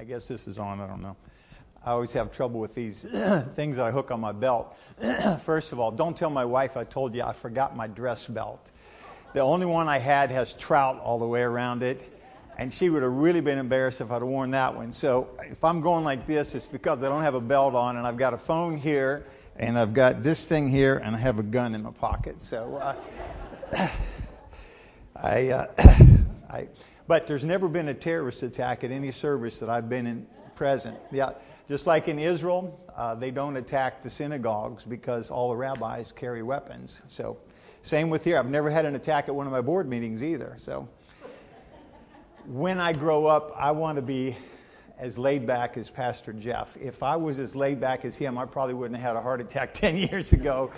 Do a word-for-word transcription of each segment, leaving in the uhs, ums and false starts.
guess this is on. I don't know. I always have trouble with these things that I hook on my belt. First of all, don't tell my wife I told you I forgot my dress belt. The only one I had has trout all the way around it, and she would have really been embarrassed if I'd have worn that one. So if I'm going like this, it's because I don't have a belt on, and I've got a phone here, and I've got this thing here, and I have a gun in my pocket. So uh, I, uh, I, but there's never been a terrorist attack at any service that I've been in present. Yeah, just like in Israel, uh, they don't attack the synagogues because all the rabbis carry weapons. So same with here. I've never had an attack at one of my board meetings either. So when I grow up, I want to be as laid back as Pastor Jeff. If I was as laid back as him, I probably wouldn't have had a heart attack ten years ago.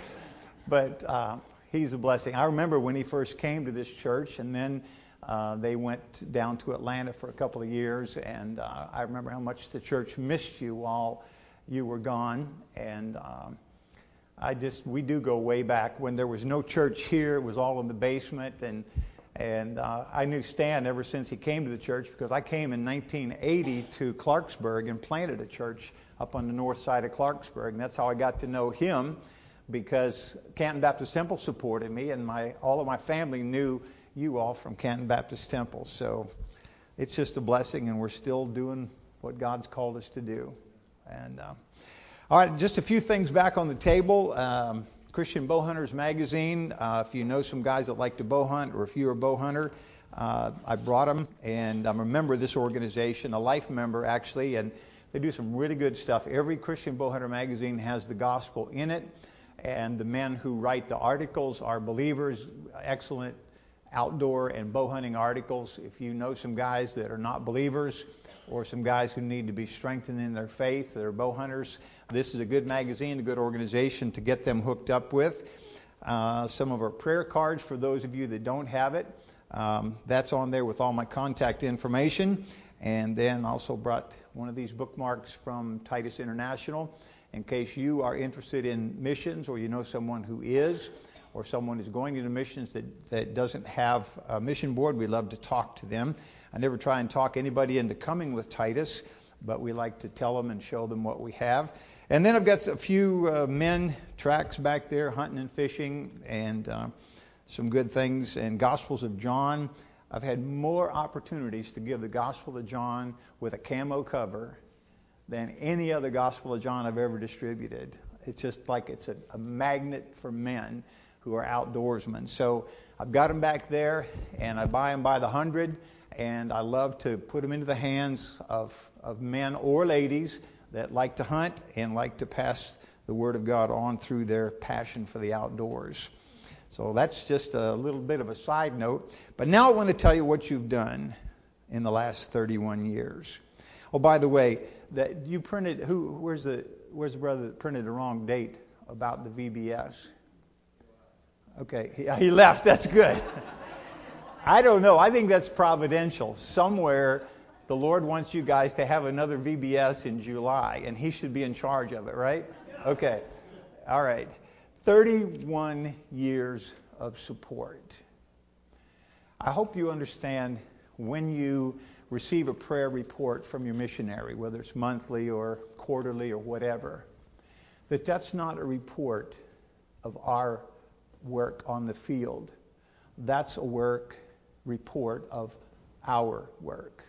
But uh, he's a blessing. I remember when he first came to this church, and then uh, they went down to Atlanta for a couple of years, and uh, I remember how much the church missed you while you were gone. And um, I just, we do go way back. When there was no church here, it was all in the basement, and And uh, I knew Stan ever since he came to the church, because I came in nineteen eighty to Clarksburg and planted a church up on the north side of Clarksburg. And that's how I got to know him, because Canton Baptist Temple supported me, and my all of my family knew you all from Canton Baptist Temple. So it's just a blessing, and we're still doing what God's called us to do. And uh, all right, just a few things back on the table. Um, Christian Bowhunters Magazine. Uh, if you know some guys that like to bow hunt, or if you're a bow hunter, uh, I brought them, and I'm a member of this organization, a life member actually, and they do some really good stuff. Every Christian Bowhunter magazine has the gospel in it, and the men who write the articles are believers, excellent outdoor and bow hunting articles. If you know some guys that are not believers, or some guys who need to be strengthened in their faith, that are bow hunters, this is a good magazine, a good organization to get them hooked up with. Uh, some of our prayer cards for those of you that don't have it. Um, that's on there with all my contact information. And then also brought one of these bookmarks from Titus International in case you are interested in missions, or you know someone who is, or someone who's going into missions that, that doesn't have a mission board. We love to talk to them. I never try and talk anybody into coming with Titus, but we like to tell them and show them what we have. And then I've got a few uh, men tracks back there, hunting and fishing, and uh, some good things. And Gospels of John. I've had more opportunities to give the Gospel of John with a camo cover than any other Gospel of John I've ever distributed. It's just like it's a, a magnet for men who are outdoorsmen. So I've got them back there, and I buy them by the hundred. And I love to put them into the hands of, of men or ladies that like to hunt and like to pass the Word of God on through their passion for the outdoors. So that's just a little bit of a side note. But now I want to tell you what you've done in the last thirty-one years. Oh, by the way, that you printed. Who? Where's the Where's the brother that printed the wrong date about the V B S? Okay, he, he left. That's good. I don't know. I think that's providential. Somewhere the Lord wants you guys to have another V B S in July, and he should be in charge of it, right? Okay. All right. thirty-one years of support. I hope you understand, when you receive a prayer report from your missionary, whether it's monthly or quarterly or whatever, that that's not a report of our work on the field. That's a work report of our work.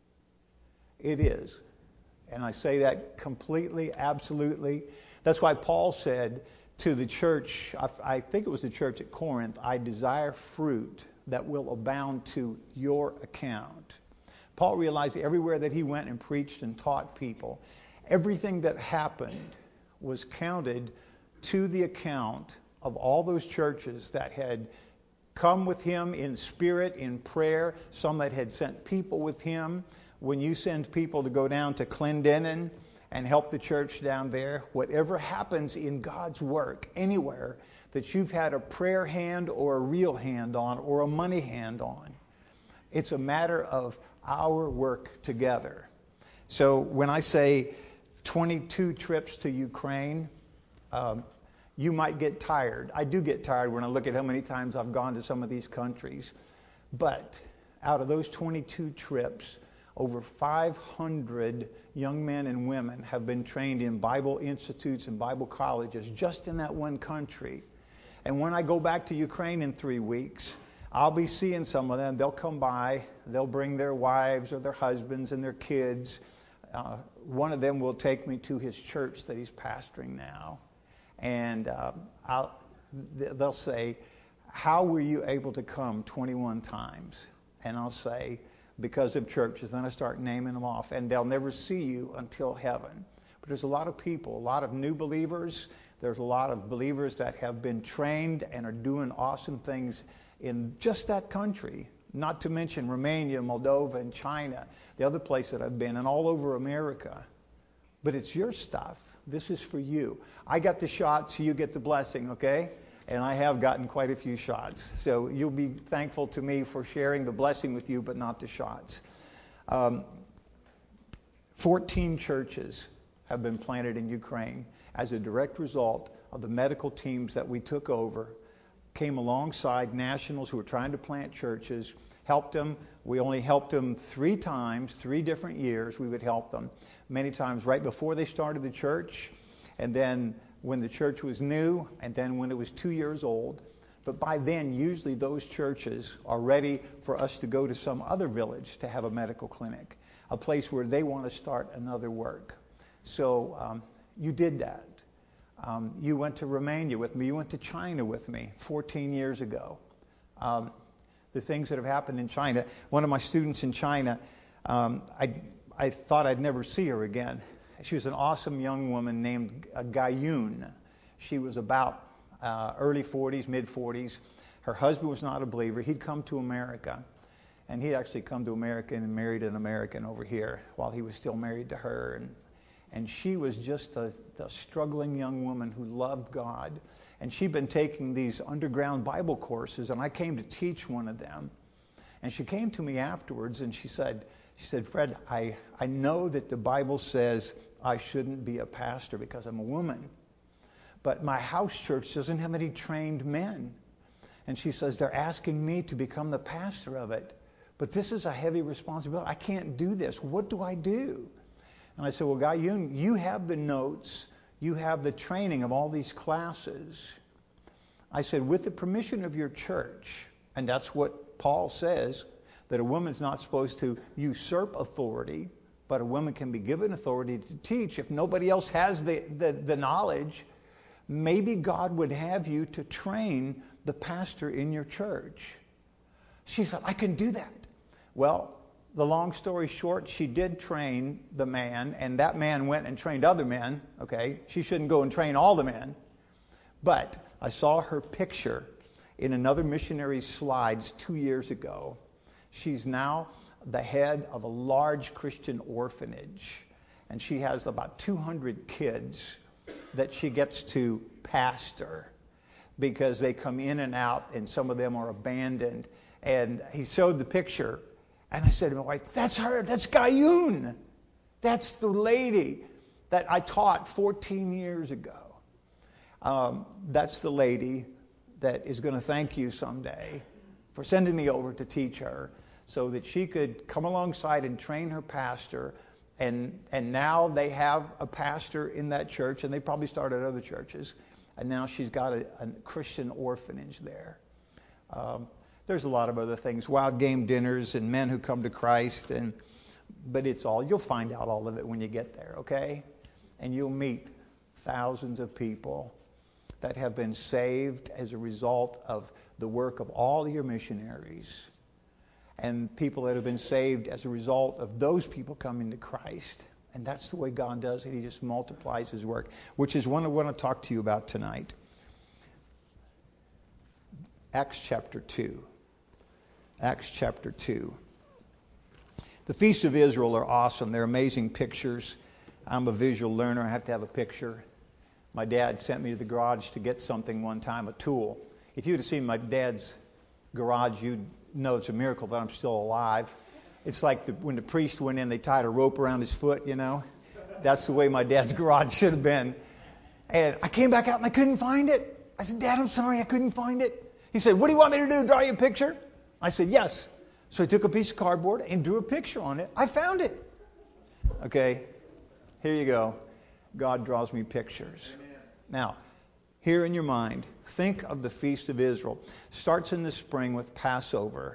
It is. And I say that completely, absolutely. That's why Paul said to the church, I, I think it was the church at Corinth, I desire fruit that will abound to your account. Paul realized everywhere that he went and preached and taught people, everything that happened was counted to the account of all those churches that had come with him in spirit, in prayer, some that had sent people with him. When you send people to go down to Clendenin and help the church down there, whatever happens in God's work anywhere that you've had a prayer hand or a real hand on or a money hand on, it's a matter of our work together. So when I say twenty-two trips to Ukraine, um, you might get tired. I do get tired when I look at how many times I've gone to some of these countries. But out of those twenty-two trips, Over five hundred young men and women have been trained in Bible institutes and Bible colleges just in that one country. And when I go back to Ukraine in three weeks, I'll be seeing some of them. They'll come by. They'll bring their wives or their husbands and their kids. Uh, one of them will take me to his church that he's pastoring now. And uh, I'll, they'll say, how were you able to come twenty-one times? And I'll say, because of churches. Then I start naming them off. And they'll never see you until heaven. But there's a lot of people, a lot of new believers. There's a lot of believers that have been trained and are doing awesome things in just that country. Not to mention Romania, Moldova, and China, the other place that I've been, and all over America. But it's your stuff. This is for you. I got the shots, you get the blessing, okay? And I have gotten quite a few shots. So you'll be thankful to me for sharing the blessing with you, but not the shots. Um, fourteen churches have been planted in Ukraine as a direct result of the medical teams that we took over, came alongside nationals who were trying to plant churches, helped them. We only helped them three times, three different years we would help them. Many times right before they started the church, and then when the church was new, and then when it was two years old. But by then, usually those churches are ready for us to go to some other village to have a medical clinic, a place where they want to start another work. So um, you did that. Um, you went to Romania with me. You went to China with me fourteen years ago. Um, the things that have happened in China. One of my students in China, um, I, I thought I'd never see her again. She was an awesome young woman named uh, Gayun. She was about uh, early forties, mid forties. Her husband was not a believer. He'd come to America. And he'd actually come to America and married an American over here while he was still married to her. And And she was just a, a struggling young woman who loved God. And she'd been taking these underground Bible courses, and I came to teach one of them. And she came to me afterwards, and she said, she said, Fred, I, I know that the Bible says I shouldn't be a pastor because I'm a woman. But my house church doesn't have any trained men. And she says, they're asking me to become the pastor of it. But this is a heavy responsibility. I can't do this. What do I do? And I said, well, Guy, you, you have the notes. You have the training of all these classes. I said, with the permission of your church, and that's what Paul says, that a woman's not supposed to usurp authority, but a woman can be given authority to teach. If nobody else has the, the, the knowledge, maybe God would have you to train the pastor in your church. She said, I can do that. Well, the long story short, she did train the man, and that man went and trained other men. Okay, she shouldn't go and train all the men. But I saw her picture in another missionary's slides two years ago. She's now the head of a large Christian orphanage, and she has about two hundred kids that she gets to pastor because they come in and out, and some of them are abandoned. And he showed the picture. And I said to my wife, that's her, that's Gayun. That's the lady that I taught fourteen years ago. Um, that's the lady that is going to thank you someday for sending me over to teach her so that she could come alongside and train her pastor. And, and now they have a pastor in that church, and they probably started other churches. And now she's got a, a Christian orphanage there. Um, There's a lot of other things, wild game dinners and men who come to Christ, and but it's all, you'll find out all of it when you get there, okay? And you'll meet thousands of people that have been saved as a result of the work of all your missionaries, and people that have been saved as a result of those people coming to Christ. And that's the way God does it. He just multiplies his work, which is what I want to talk to you about tonight. Acts chapter two. Acts chapter two. The Feasts of Israel are awesome. They're amazing pictures. I'm a visual learner. I have to have a picture. My dad sent me to the garage to get something one time, a tool. If you'd have seen my dad's garage, you'd know it's a miracle that I'm still alive. It's like the, when the priest went in, they tied a rope around his foot, you know. That's the way my dad's garage should have been. And I came back out and I couldn't find it. I said, Dad, I'm sorry, I couldn't find it. He said, what do you want me to do, draw you a picture? I said, yes. So I took a piece of cardboard and drew a picture on it. I found it. Okay, here you go. God draws me pictures. Amen. Now, here in your mind, think of the Feast of Israel. Starts in the spring with Passover.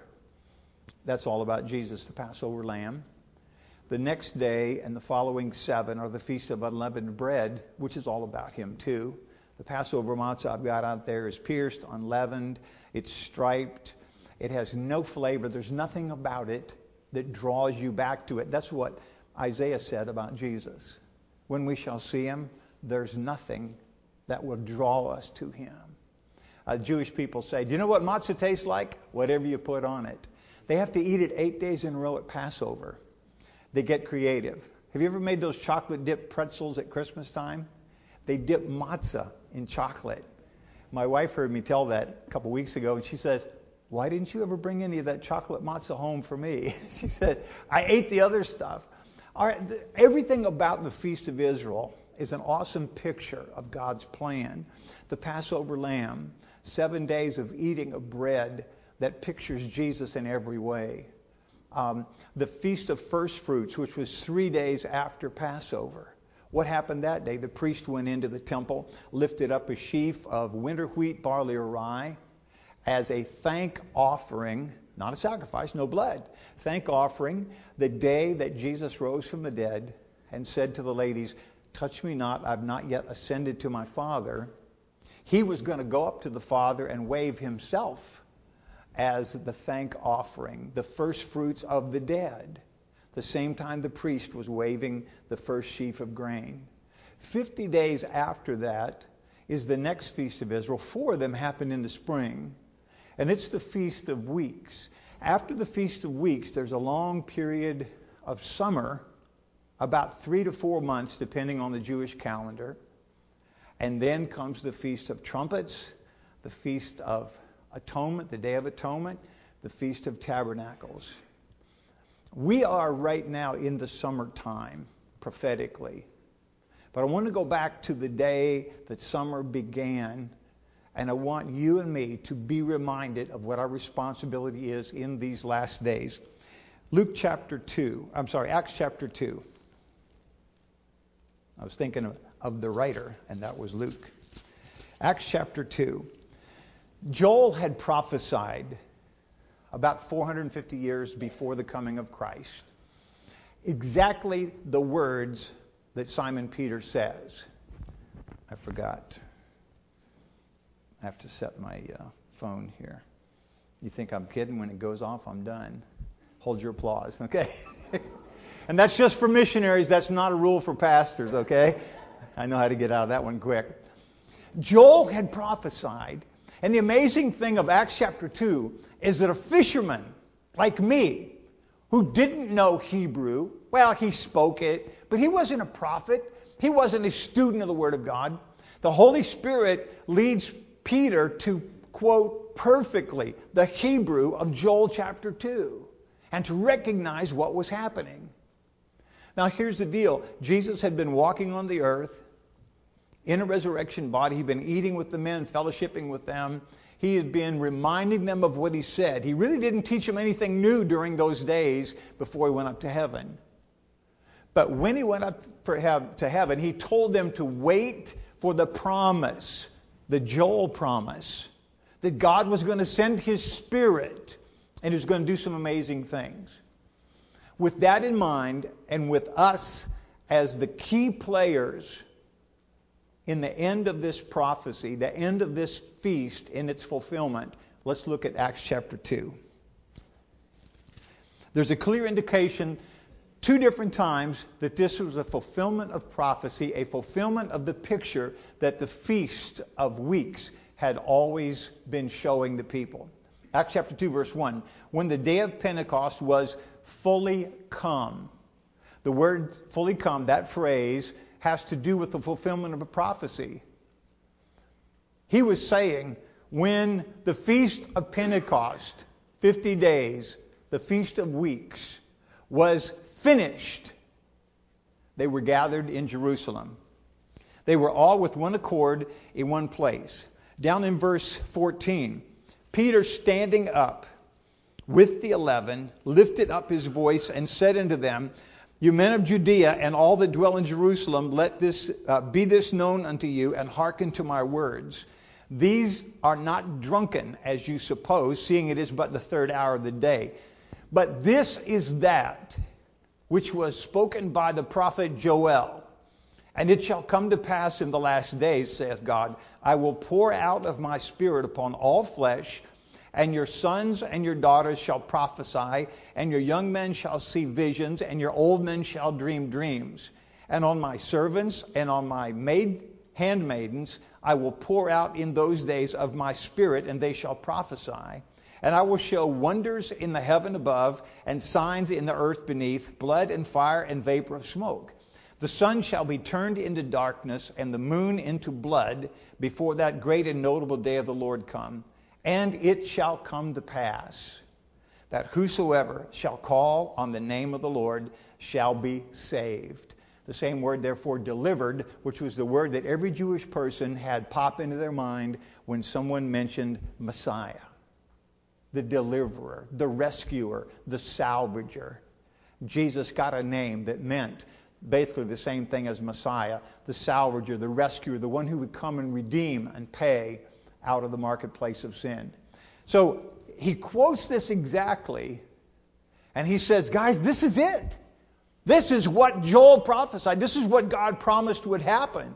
That's all about Jesus, the Passover lamb. The next day and the following seven are the Feast of Unleavened Bread, which is all about him too. The Passover matzah I've got out there is pierced, unleavened, it's striped. It has no flavor. There's nothing about it that draws you back to it. That's what Isaiah said about Jesus. When we shall see him, there's nothing that will draw us to him. Uh, Jewish people say, do you know what matzah tastes like? Whatever you put on it. They have to eat it eight days in a row at Passover. They get creative. Have you ever made those chocolate dipped pretzels at Christmas time? They dip matzah in chocolate. My wife heard me tell that a couple weeks ago, and she says, why didn't you ever bring any of that chocolate matzah home for me? She said, I ate the other stuff. All right, th- everything about the Feast of Israel is an awesome picture of God's plan. The Passover lamb, seven days of eating of bread that pictures Jesus in every way. Um, the Feast of First Fruits, which was three days after Passover. What happened that day? The priest went into the temple, lifted up a sheaf of winter wheat, barley, or rye as a thank offering, not a sacrifice, no blood, thank offering, the day that Jesus rose from the dead and said to the ladies, touch me not, I've not yet ascended to my Father. He was going to go up to the Father and wave himself as the thank offering, the first fruits of the dead. The same time the priest was waving the first sheaf of grain. Fifty days after that is the next Feast of Israel. Four of them happen in the spring. And it's the Feast of Weeks. After the Feast of Weeks, there's a long period of summer, about three to four months, depending on the Jewish calendar. And then comes the Feast of Trumpets, the Feast of Atonement, the Day of Atonement, the Feast of Tabernacles. We are right now in the summertime, prophetically. But I want to go back to the day that summer began, and I want you and me to be reminded of what our responsibility is in these last days. Luke chapter two, I'm sorry, Acts chapter two. I was thinking of, of the writer, and that was Luke. Acts chapter two. Joel had prophesied about four hundred fifty years before the coming of Christ. Exactly the words that Simon Peter says. I forgot. I have to set my uh, phone here. You think I'm kidding? When it goes off, I'm done. Hold your applause, okay? And that's just for missionaries. That's not a rule for pastors, okay? I know how to get out of that one quick. Joel had prophesied. And the amazing thing of Acts chapter two is that a fisherman like me, who didn't know Hebrew, well, he spoke it, but he wasn't a prophet. He wasn't a student of the Word of God. The Holy Spirit leads Peter to quote perfectly the Hebrew of Joel chapter two and to recognize what was happening. Now, here's the deal. Jesus had been walking on the earth in a resurrection body. He'd been eating with the men, fellowshipping with them. He had been reminding them of what he said. He really didn't teach them anything new during those days before he went up to heaven. But when he went up for hev- to heaven, he told them to wait for the promise, the Joel promise, that God was going to send his Spirit and he was going to do some amazing things. With that in mind, and with us as the key players in the end of this prophecy, the end of this feast in its fulfillment, let's look at Acts chapter two. There's a clear indication two different times that this was a fulfillment of prophecy, a fulfillment of the picture that the Feast of Weeks had always been showing the people. Acts chapter two, verse one. When the day of Pentecost was fully come. The word fully come, that phrase, has to do with the fulfillment of a prophecy. He was saying, when the Feast of Pentecost, fifty days, the Feast of Weeks, was finished, they were gathered in Jerusalem. They were all with one accord in one place. Down in verse fourteen, Peter standing up with the eleven, lifted up his voice and said unto them, You men of Judea and all that dwell in Jerusalem, let this uh, be this known unto you, and hearken to my words. These are not drunken, as you suppose, seeing it is but the third hour of the day. But this is that which was spoken by the prophet Joel. And it shall come to pass in the last days, saith God, I will pour out of my Spirit upon all flesh, and your sons and your daughters shall prophesy, and your young men shall see visions, and your old men shall dream dreams. And on my servants and on my maid handmaidens I will pour out in those days of my Spirit, and they shall prophesy. And I will show wonders in the heaven above, and signs in the earth beneath, blood and fire and vapor of smoke. The sun shall be turned into darkness, and the moon into blood, before that great and notable day of the Lord come. And it shall come to pass that whosoever shall call on the name of the Lord shall be saved. The same word, therefore, delivered, which was the word that every Jewish person had pop into their mind when someone mentioned Messiah. The deliverer, the rescuer, the salvager. Jesus got a name that meant basically the same thing as Messiah, the salvager, the rescuer, the one who would come and redeem and pay out of the marketplace of sin. So he quotes this exactly, and he says, guys, this is it. This is what Joel prophesied. This is what God promised would happen.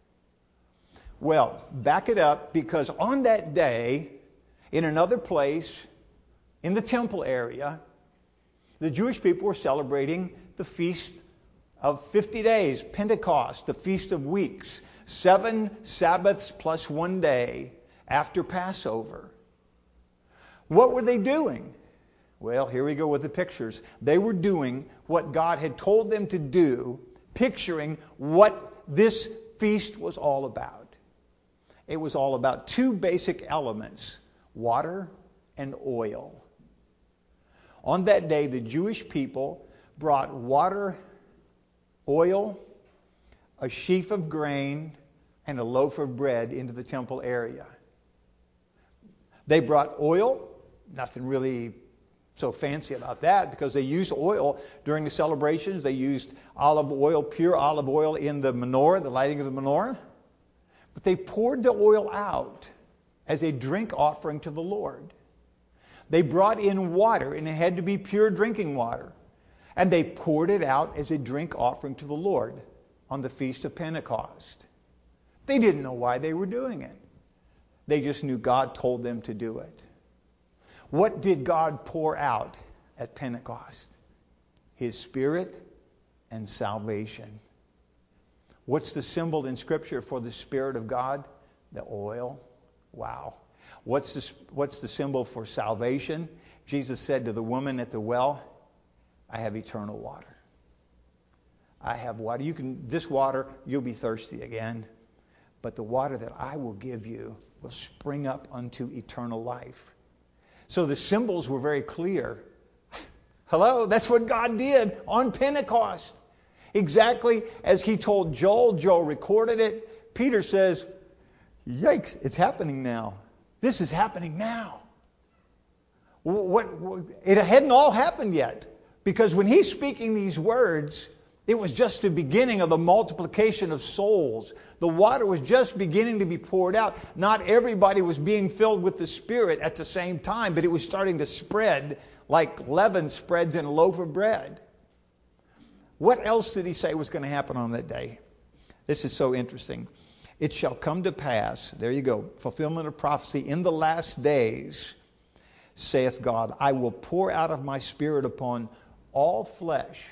Well, back it up, because on that day, in another place, in the temple area, the Jewish people were celebrating the feast of fifty days, Pentecost, the Feast of Weeks, seven Sabbaths plus one day after Passover. What were they doing? Well, here we go with the pictures. They were doing what God had told them to do, picturing what this feast was all about. It was all about two basic elements, water and oil. On that day, the Jewish people brought water, oil, a sheaf of grain, and a loaf of bread into the temple area. They brought oil, nothing really so fancy about that, because they used oil during the celebrations. They used olive oil, pure olive oil in the menorah, the lighting of the menorah. But they poured the oil out as a drink offering to the Lord. They brought in water, and it had to be pure drinking water. And they poured it out as a drink offering to the Lord on the Feast of Pentecost. They didn't know why they were doing it. They just knew God told them to do it. What did God pour out at Pentecost? His Spirit and salvation. What's the symbol in Scripture for the Spirit of God? The oil. Wow. What's the, what's the symbol for salvation? Jesus said to the woman at the well, I have eternal water. I have water. You can, this water, you'll be thirsty again. But the water that I will give you will spring up unto eternal life. So the symbols were very clear. Hello, that's what God did on Pentecost. Exactly as he told Joel. Joel recorded it. Peter says, yikes, it's happening now. This is happening now. What, what, it hadn't all happened yet. Because when he's speaking these words, it was just the beginning of the multiplication of souls. The water was just beginning to be poured out. Not everybody was being filled with the Spirit at the same time, but it was starting to spread like leaven spreads in a loaf of bread. What else did he say was going to happen on that day? This is so interesting. It shall come to pass, there you go, fulfillment of prophecy, in the last days, saith God, I will pour out of my Spirit upon all flesh.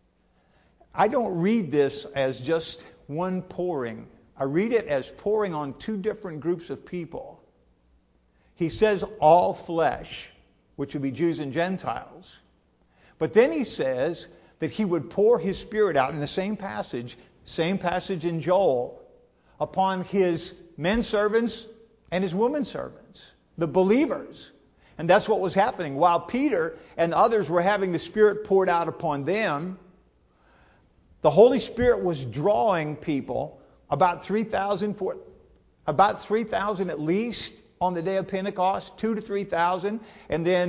I don't read this as just one pouring. I read it as pouring on two different groups of people. He says all flesh, which would be Jews and Gentiles. But then he says that he would pour his Spirit out in the same passage, same passage in Joel, upon his men servants and his women servants, the believers. And that's what was happening. While Peter and others were having the Spirit poured out upon them, the Holy Spirit was drawing people, about three thousand, for, about three thousand at least on the day of Pentecost, two to three thousand, and then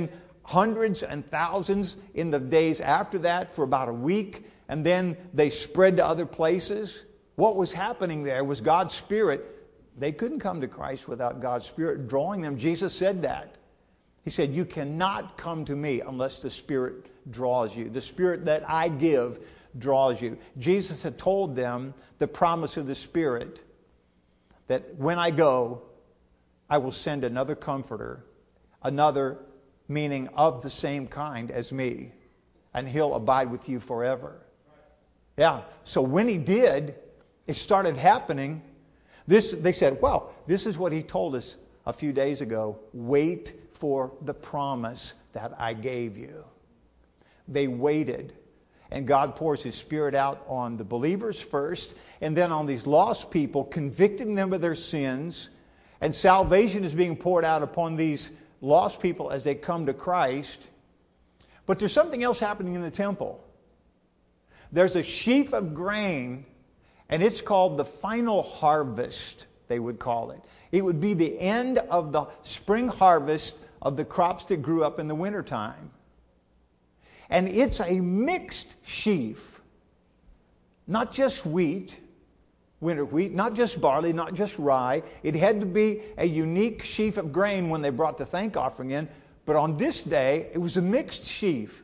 hundreds and thousands in the days after that for about a week, and then they spread to other places. What was happening there was God's Spirit. They couldn't come to Christ without God's Spirit drawing them. Jesus said that. He said, you cannot come to me unless the Spirit draws you. The Spirit that I give draws you. Jesus had told them the promise of the Spirit, that when I go, I will send another comforter, another meaning of the same kind as me, and he'll abide with you forever. Yeah, so when he did, it started happening. This, they said, well, this is what he told us a few days ago. Wait for the promise that I gave you. They waited. And God pours His Spirit out on the believers first, and then on these lost people, convicting them of their sins. And salvation is being poured out upon these lost people as they come to Christ. But there's something else happening in the temple. There's a sheaf of grain, and it's called the final harvest, they would call it. It would be the end of the spring harvest of the crops that grew up in the wintertime. And it's a mixed sheaf. Not just wheat, winter wheat, not just barley, not just rye. It had to be a unique sheaf of grain when they brought the thank offering in. But on this day, it was a mixed sheaf.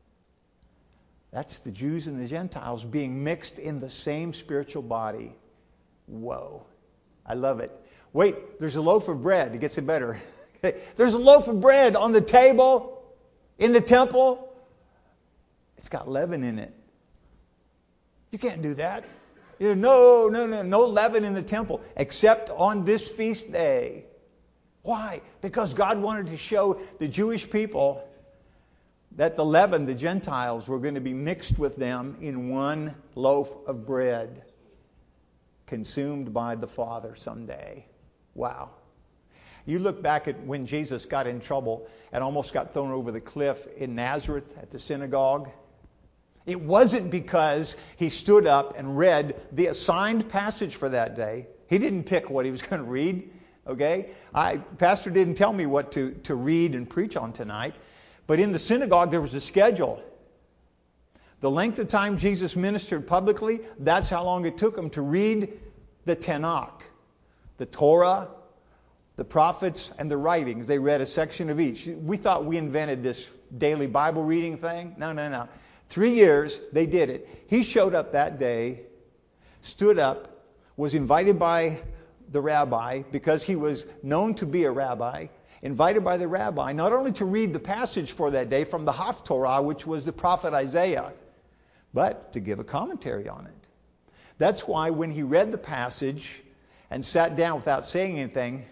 That's the Jews and the Gentiles being mixed in the same spiritual body. Whoa. I love it. Wait, there's a loaf of bread. It gets it better. There's a loaf of bread on the table in the temple. It's got leaven in it. You can't do that. You know, no, no, no, no leaven in the temple except on this feast day. Why? Because God wanted to show the Jewish people that the leaven, the Gentiles, were going to be mixed with them in one loaf of bread, consumed by the Father someday. Wow. You look back at when Jesus got in trouble and almost got thrown over the cliff in Nazareth at the synagogue. It wasn't because he stood up and read the assigned passage for that day. He didn't pick what he was going to read. Okay? I, Pastor didn't tell me what to, to read and preach on tonight. But in the synagogue, there was a schedule. The length of time Jesus ministered publicly, that's how long it took him to read the Tanakh, the Torah, the prophets, and the writings. They read a section of each. We thought we invented this daily Bible reading thing. No, no, no. Three years, they did it. He showed up that day, stood up, was invited by the rabbi, because he was known to be a rabbi, invited by the rabbi, not only to read the passage for that day from the Haftorah, which was the prophet Isaiah, but to give a commentary on it. That's why when he read the passage and sat down without saying anything,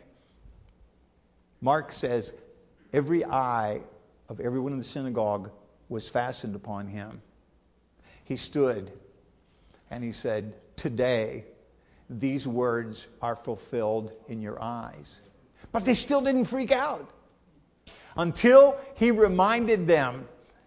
Mark says, every eye of everyone in the synagogue was fastened upon him. He stood and he said, today these words are fulfilled in your eyes. But they still didn't freak out until he reminded them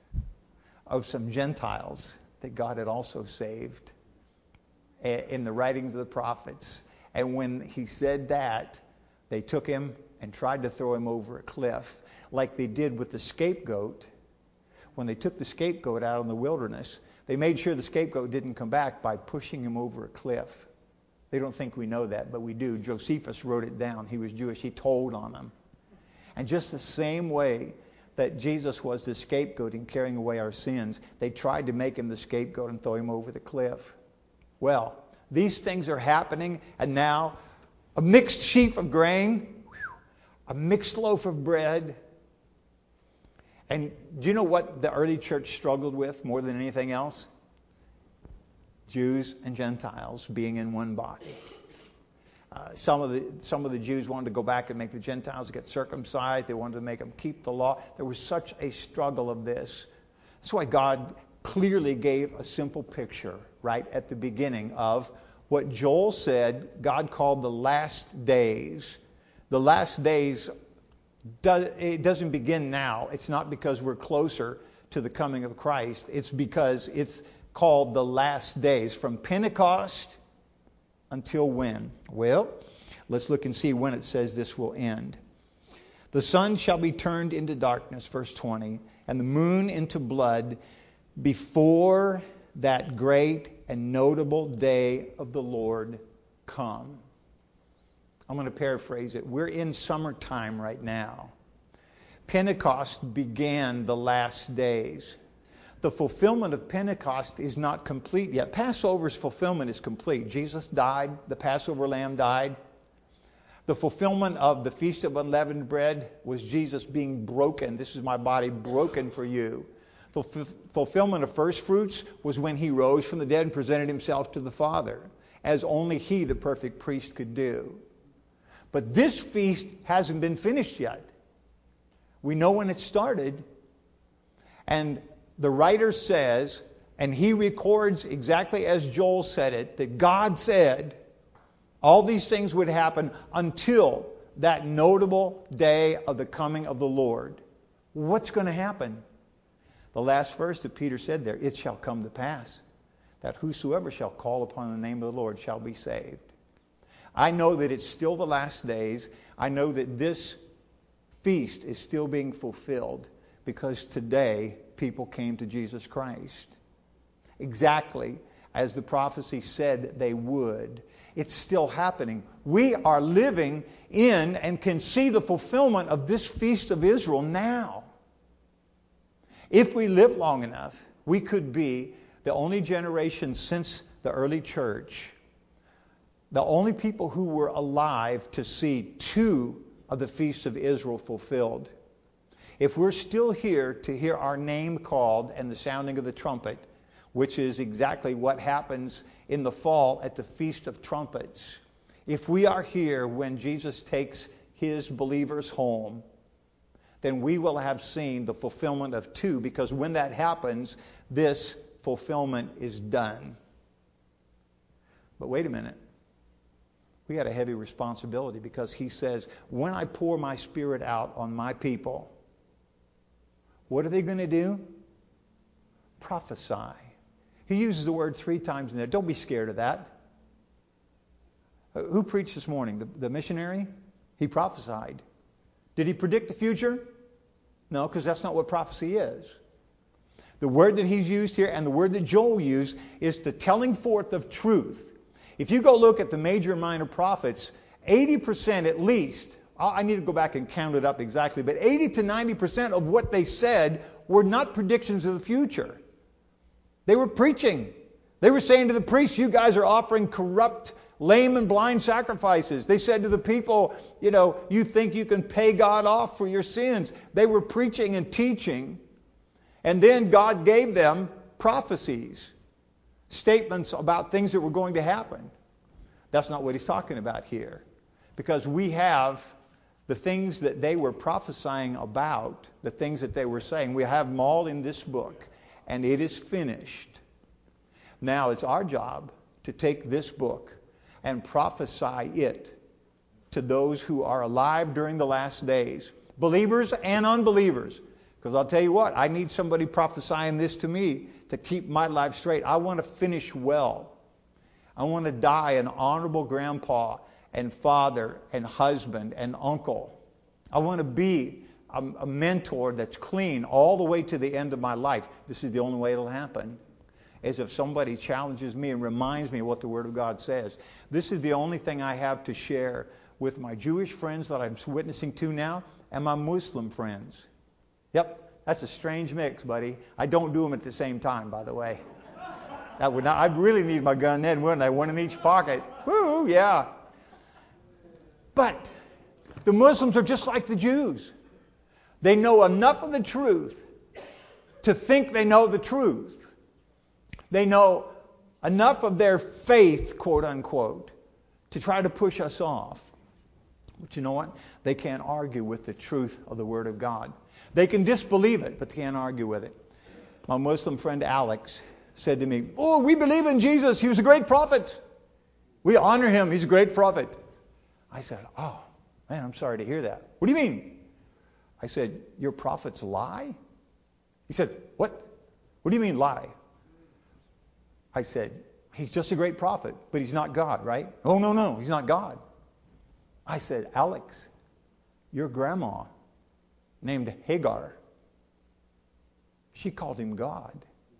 of some Gentiles that God had also saved in the writings of the prophets. And when he said that, they took him and tried to throw him over a cliff, like they did with the scapegoat. When they took the scapegoat out in the wilderness, they made sure the scapegoat didn't come back by pushing him over a cliff. They don't think we know that, but we do. Josephus wrote it down. He was Jewish. He told on them. And just the same way that Jesus was the scapegoat in carrying away our sins, they tried to make him the scapegoat and throw him over the cliff. Well, these things are happening, and now a mixed sheaf of grain, a mixed loaf of bread. And do you know what the early church struggled with more than anything else? Jews and Gentiles being in one body. Uh, some of the some of the Jews wanted to go back and make the Gentiles get circumcised. They wanted to make them keep the law. There was such a struggle of this. That's why God clearly gave a simple picture right at the beginning of what Joel said God called the last days. The last days, does, it doesn't begin now. It's not because we're closer to the coming of Christ. It's because it's called the last days, from Pentecost until when? Well, let's look and see when it says this will end. The sun shall be turned into darkness, verse twenty, and the moon into blood before that great and notable day of the Lord come. I'm going to paraphrase it. We're in summertime right now. Pentecost began the last days. The fulfillment of Pentecost is not complete yet. Passover's fulfillment is complete. Jesus died. The Passover lamb died. The fulfillment of the Feast of Unleavened Bread was Jesus being broken. This is my body broken for you. The f- fulfillment of first fruits was when he rose from the dead and presented himself to the Father, as only he, the perfect priest, could do. But this feast hasn't been finished yet. We know when it started. And the writer says, and he records exactly as Joel said it, that God said all these things would happen until that notable day of the coming of the Lord. What's going to happen? The last verse that Peter said there, it shall come to pass that whosoever shall call upon the name of the Lord shall be saved. I know that it's still the last days. I know that this feast is still being fulfilled because today people came to Jesus Christ. Exactly as the prophecy said they would. It's still happening. We are living in and can see the fulfillment of this feast of Israel now. If we live long enough, we could be the only generation since the early church, the only people who were alive to see two of the feasts of Israel fulfilled. If we're still here to hear our name called and the sounding of the trumpet, which is exactly what happens in the fall at the Feast of Trumpets, if we are here when Jesus takes his believers home, then we will have seen the fulfillment of two, because when that happens, this fulfillment is done. But wait a minute. We got a heavy responsibility, because he says, when I pour my Spirit out on my people, what are they going to do? Prophesy. He uses the word three times in there. Don't be scared of that. Who preached this morning? The, the missionary? He prophesied. Did he predict the future? No, because that's not what prophecy is. The word that he's used here and the word that Joel used is the telling forth of truth. If you go look at the major and minor prophets, eighty percent at least, I need to go back and count it up exactly, but eighty to ninety percent of what they said were not predictions of the future. They were preaching. They were saying to the priests, you guys are offering corrupt, lame and blind sacrifices. They said to the people, you know, you think you can pay God off for your sins. They were preaching and teaching. And then God gave them prophecies, statements about things that were going to happen. That's not what he's talking about here. Because we have the things that they were prophesying about, the things that they were saying, we have them all in this book. And it is finished. Now it's our job to take this book and prophesy it to those who are alive during the last days. Believers and unbelievers. Because I'll tell you what, I need somebody prophesying this to me to keep my life straight. I want to finish well. I want to die an honorable grandpa and father and husband and uncle. I want to be a, a mentor that's clean all the way to the end of my life. This is the only way it'll happen, is if somebody challenges me and reminds me what the Word of God says. This is the only thing I have to share with my Jewish friends that I'm witnessing to now and my Muslim friends. Yep, that's a strange mix, buddy. I don't do them at the same time, by the way. That would not, I'd really need my gun then, wouldn't I? One in each pocket. Woo, yeah. But the Muslims are just like the Jews. They know enough of the truth to think they know the truth. They know enough of their faith, quote unquote, to try to push us off. But you know what? They can't argue with the truth of the Word of God. They can disbelieve it, but they can't argue with it. My Muslim friend Alex said to me, oh, we believe in Jesus. He was a great prophet. We honor him. He's a great prophet. I said, oh, man, I'm sorry to hear that. What do you mean? I said, your prophets lie? He said, what? What do you mean lie? I said, he's just a great prophet, but he's not God, right? Oh, no, no, he's not God. I said, Alex, your grandma named Hagar. She called him God.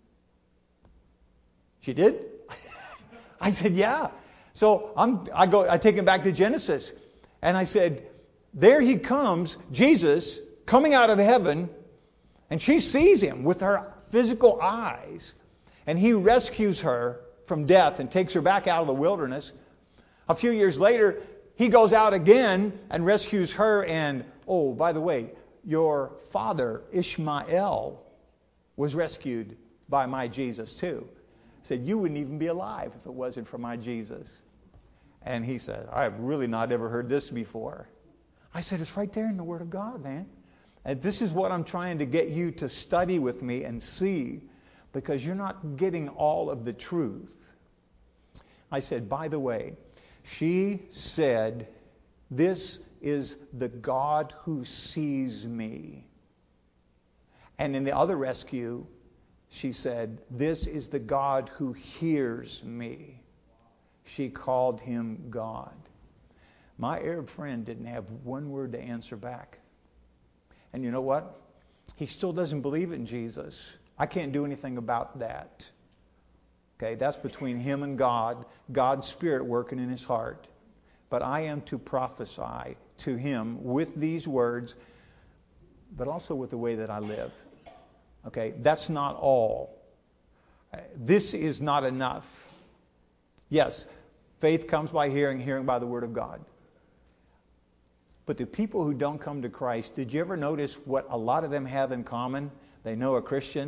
She did? I said, yeah. So I'm, I go, I take him back to Genesis. And I said, there he comes, Jesus, coming out of heaven. And she sees him with her physical eyes. And he rescues her from death and takes her back out of the wilderness. A few years later, he goes out again and rescues her. And, oh, by the way, your father, Ishmael, was rescued by my Jesus too. Said, you wouldn't even be alive if it wasn't for my Jesus. And he said, I have really not ever heard this before. I said, it's right there in the Word of God, man. And this is what I'm trying to get you to study with me and see, because you're not getting all of the truth. I said, by the way, she said, this is the God who sees me. And in the other rescue, she said, this is the God who hears me. She called him God. My Arab friend didn't have one word to answer back. And you know what? He still doesn't believe in Jesus. I can't do anything about that. Okay, that's between him and God, God's Spirit working in his heart. But I am to prophesy to him with these words, but also with the way that I live. Okay, that's not all. This is not enough. Yes, faith comes by hearing, hearing by the Word of God. But the people who don't come to Christ, did you ever notice what a lot of them have in common? They know a Christian.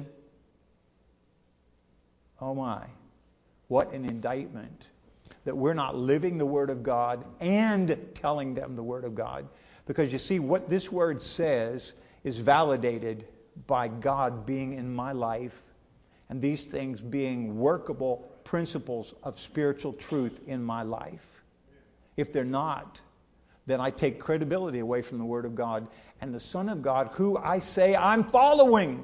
Oh my, what an indictment. That we're not living the Word of God and telling them the Word of God. Because you see, what this Word says is validated by God being in my life and these things being workable principles of spiritual truth in my life. If they're not, then I take credibility away from the Word of God and the Son of God, who I say I'm following.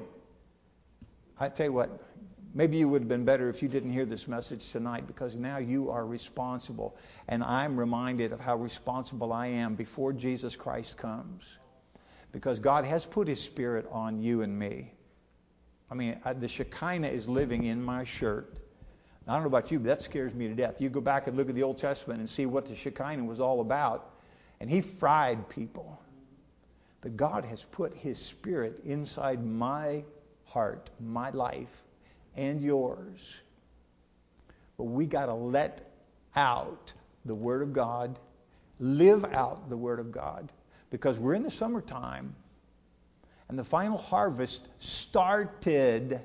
I tell you what, maybe you would have been better if you didn't hear this message tonight, because now you are responsible. And I'm reminded of how responsible I am before Jesus Christ comes. Because God has put His Spirit on you and me. I mean, the Shekinah is living in my shirt. I don't know about you, but that scares me to death. You go back and look at the Old Testament and see what the Shekinah was all about. And He fried people. But God has put His Spirit inside my heart, my life, and yours. But we got to let out the Word of God, live out the Word of God, because we're in the summertime, and the final harvest started.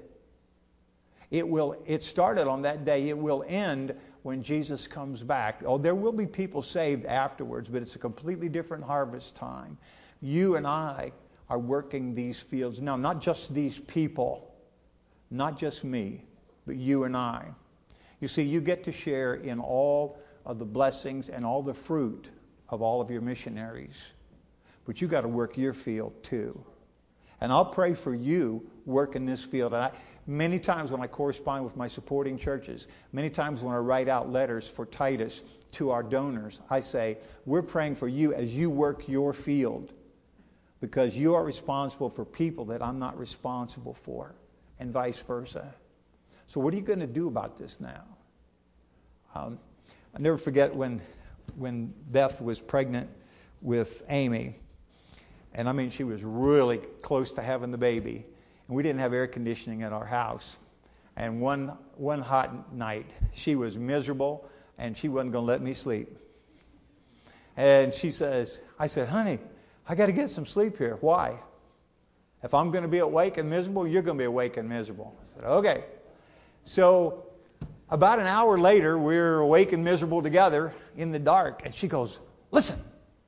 It will. It started on that day. It will end when Jesus comes back. Oh, there will be people saved afterwards, but it's a completely different harvest time. You and I are working these fields now, not just these people, not just me, but you and I. You see, you get to share in all of the blessings and all the fruit of all of your missionaries. But you got to work your field too. And I'll pray for you work in this field. And I, many times when I correspond with my supporting churches, many times when I write out letters for Titus to our donors, I say, we're praying for you as you work your field, because you are responsible for people that I'm not responsible for, and vice versa. So what are you going to do about this now? Um, I'll never forget when when Beth was pregnant with Amy. And I mean, she was really close to having the baby. And we didn't have air conditioning at our house. And one one hot night, she was miserable, and she wasn't going to let me sleep. And she says, I said, honey, I got to get some sleep here. Why? If I'm going to be awake and miserable, you're going to be awake and miserable. I said, okay. So about an hour later, we're awake and miserable together in the dark. And she goes, listen.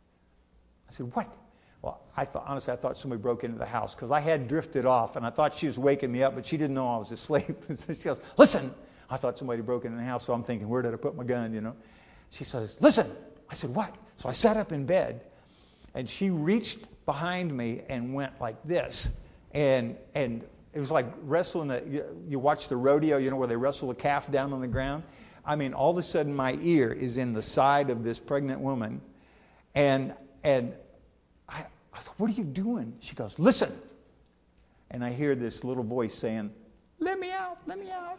I said, what? Well, I thought, honestly, I thought somebody broke into the house, because I had drifted off, and I thought she was waking me up, but she didn't know I was asleep. So she goes, listen. I thought somebody broke into the house, so I'm thinking, where did I put my gun, you know? She says, listen. I said, what? So I sat up in bed, and she reached behind me and went like this. And and it was like wrestling, a, you, you watch the rodeo, you know, where they wrestle a calf down on the ground. I mean, all of a sudden, my ear is in the side of this pregnant woman, and and I I thought, what are you doing? She goes, listen. And I hear this little voice saying, let me out, let me out.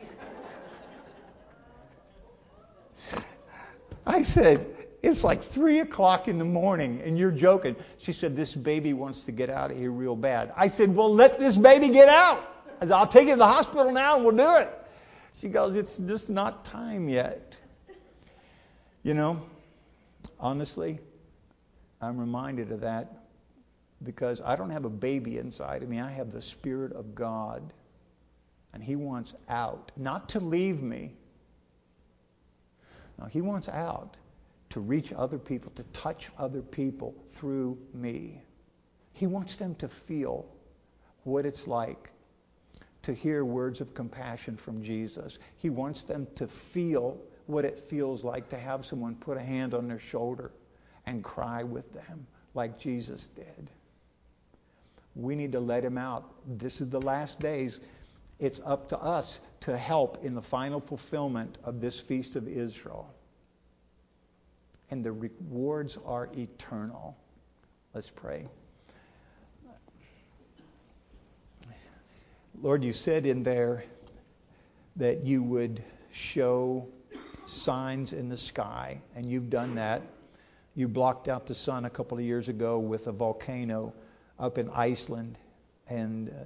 I said, it's like three o'clock in the morning and you're joking. She said, this baby wants to get out of here real bad. I said, well, let this baby get out. I said, I'll take it to the hospital now and we'll do it. She goes, it's just not time yet. You know, honestly, I'm reminded of that because I don't have a baby inside of me. I have the Spirit of God. And He wants out, not to leave me. No, He wants out to reach other people, to touch other people through me. He wants them to feel what it's like to hear words of compassion from Jesus. He wants them to feel what it feels like to have someone put a hand on their shoulder and cry with them like Jesus did. We need to let Him out. This is the last days. It's up to us to help in the final fulfillment of this Feast of Israel. And the rewards are eternal. Let's pray. Lord, you said in there that you would show signs in the sky, and you've done that. You blocked out the sun a couple of years ago with a volcano up in Iceland, and uh,